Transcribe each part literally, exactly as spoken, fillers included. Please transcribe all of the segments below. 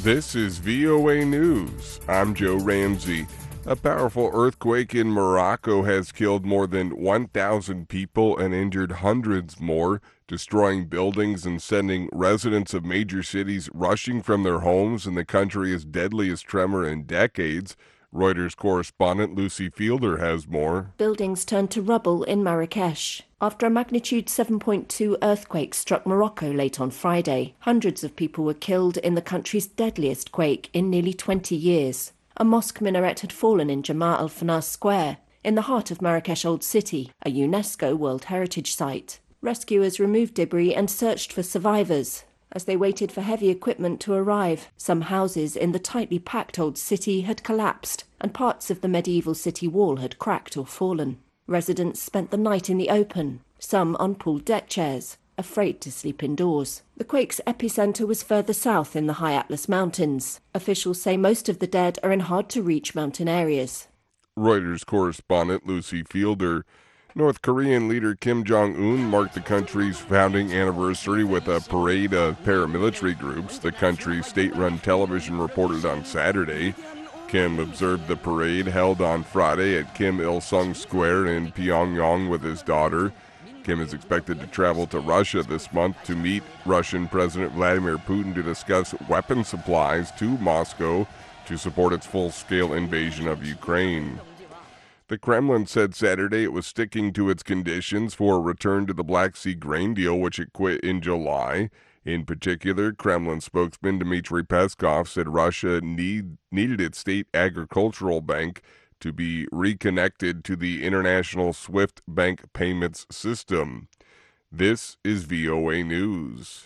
This is V O A News. I'm Joe Ramsey. A powerful earthquake in Morocco has killed more than one thousand people and injured hundreds more, destroying buildings and sending residents of major cities rushing from their homes in the country's deadliest tremor in decades. Reuters correspondent Lucy Fielder has more. Buildings turned to rubble in Marrakesh after a magnitude seven point two earthquake struck Morocco late on Friday. Hundreds of people were killed in the country's deadliest quake in nearly twenty years. A mosque minaret had fallen in Jemaa el-Fna Square, in the heart of Marrakesh Old City, a UNESCO World Heritage Site. Rescuers removed debris and searched for survivors. As they waited for heavy equipment to arrive, some houses in the tightly packed old city had collapsed, and parts of the medieval city wall had cracked or fallen. Residents spent the night in the open, some on pooled deck chairs, afraid to sleep indoors. The quake's epicenter was further south in the high Atlas Mountains. Officials say most of the dead are in hard-to-reach mountain areas. Reuters correspondent Lucy Fielder. North Korean leader Kim Jong-un marked the country's founding anniversary with a parade of paramilitary groups, the country's state-run television reported on Saturday. Kim observed the parade held on Friday at Kim Il-sung Square in Pyongyang with his daughter. Kim is expected to travel to Russia this month to meet Russian President Vladimir Putin to discuss weapon supplies to Moscow to support its full-scale invasion of Ukraine. The Kremlin said Saturday it was sticking to its conditions for a return to the Black Sea grain deal, which it quit in July. In particular, Kremlin spokesman Dmitry Peskov said Russia need, needed its state agricultural bank to be reconnected to the international SWIFT bank payments system. This is V O A News.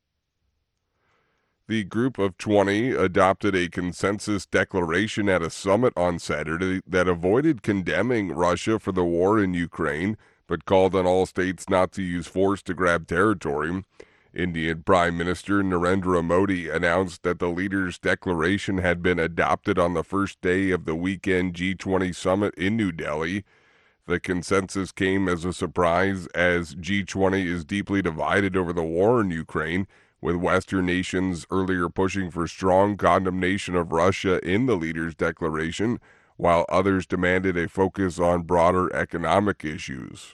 The Group of twenty adopted a consensus declaration at a summit on Saturday that avoided condemning Russia for the war in Ukraine, but called on all states not to use force to grab territory. Indian Prime Minister Narendra Modi announced that the leaders' declaration had been adopted on the first day of the weekend G twenty summit in New Delhi. The consensus came as a surprise as G twenty is deeply divided over the war in Ukraine, with Western nations earlier pushing for strong condemnation of Russia in the leaders' declaration, while others demanded a focus on broader economic issues.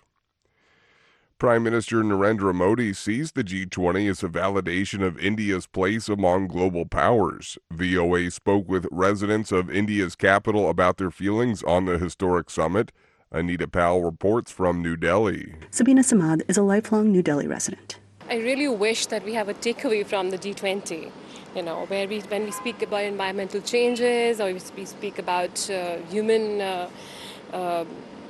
Prime Minister Narendra Modi sees the G twenty as a validation of India's place among global powers. V O A spoke with residents of India's capital about their feelings on the historic summit. Anita Powell reports from New Delhi. Sabina Samad is a lifelong New Delhi resident. I really wish that we have a takeaway from the G twenty, you know, where we, when we speak about environmental changes or we speak about uh, human, uh, uh,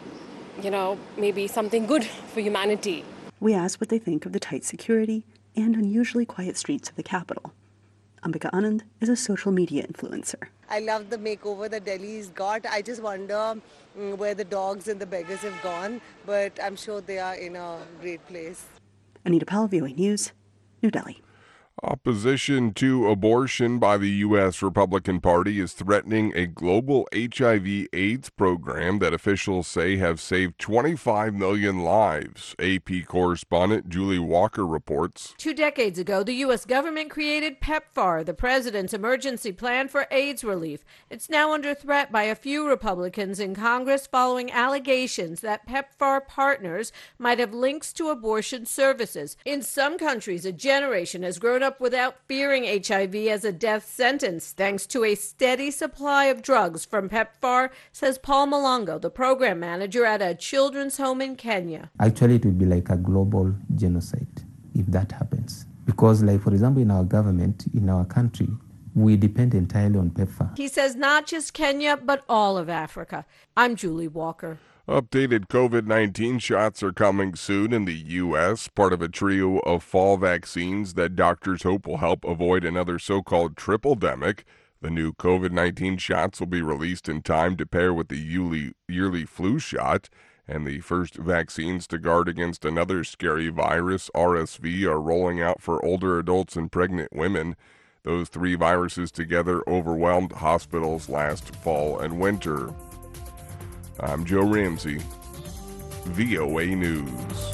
you know, maybe something good for humanity. We asked what they think of the tight security and unusually quiet streets of the capital. Ambika Anand is a social media influencer. I love the makeover that Delhi's got. I just wonder um, where the dogs and the beggars have gone, but I'm sure they are in a great place. Anita Powell, V O A News, New Delhi. Opposition to abortion by the U S Republican Party is threatening a global H I V AIDS program that officials say have saved twenty-five million lives. A P correspondent Julie Walker reports. Two decades ago, the U S government created PEPFAR, the president's emergency plan for AIDS relief. It's now under threat by a few Republicans in Congress following allegations that PEPFAR partners might have links to abortion services. In some countries, a generation has grown up without fearing H I V as a death sentence, thanks to a steady supply of drugs from PEPFAR, says Paul Malongo, the program manager at a children's home in Kenya. Actually, it would be like a global genocide if that happens. Because, like, for example, in our government, in our country, we depend entirely on PEPFAR. He says not just Kenya, but all of Africa. I'm Julie Walker. Updated COVID nineteen shots are coming soon in the U S, part of a trio of fall vaccines that doctors hope will help avoid another so-called triple-demic. The new COVID nineteen shots will be released in time to pair with the yearly, yearly flu shot, and the first vaccines to guard against another scary virus, R S V, are rolling out for older adults and pregnant women. Those three viruses together overwhelmed hospitals last fall and winter. I'm Joe Ramsey, V O A News.